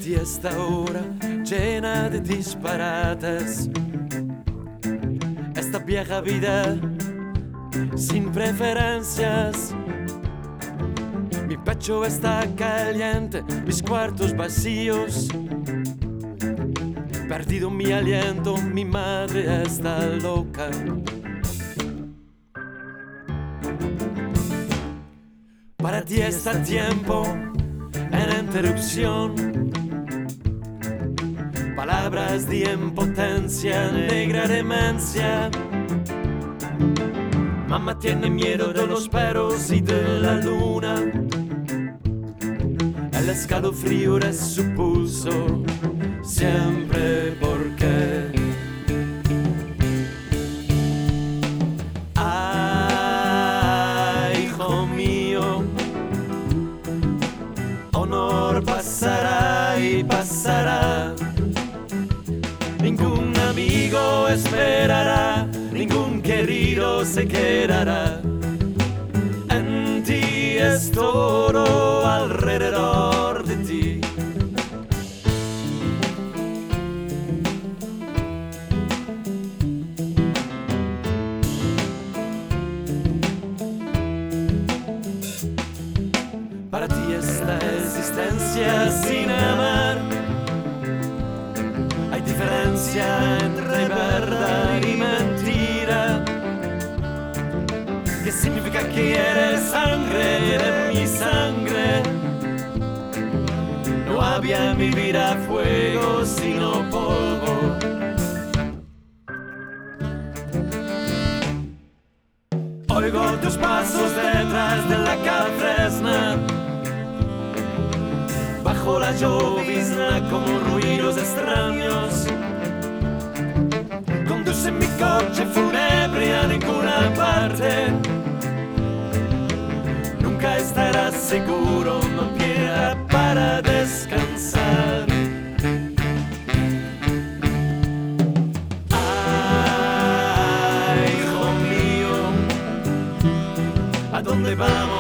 ti esta hora llena de disparates, esta vieja vida sin preferencias. Mi pecho está caliente, mis cuartos vacíos, perdido mi aliento, mi madre está loca. Para ti está tiempo en interrupción, palabras de impotencia, negra demencia. Mamá tiene miedo de los perros y de la luna, el escalofrío de su pulso, siempre porque ay, hijo mío, honor pasará y pasará. Ningún amigo esperará, ningún querido se quedará. En ti es todo alrededor de ti. Para ti esta existencia sin amar, hay diferencia entre verdad y mentira. ¿Qué significa que eres sangre de mi sangre? No había en mi vida fuego sino polvo. Oigo tus pasos detrás de la calfresna, bajo la llovizna como ruidos extraños. Conduce mi coche fúnebre a ninguna parte, nunca estarás seguro, no piedra para descansar. Ay, hijo mío, ¿a dónde vamos?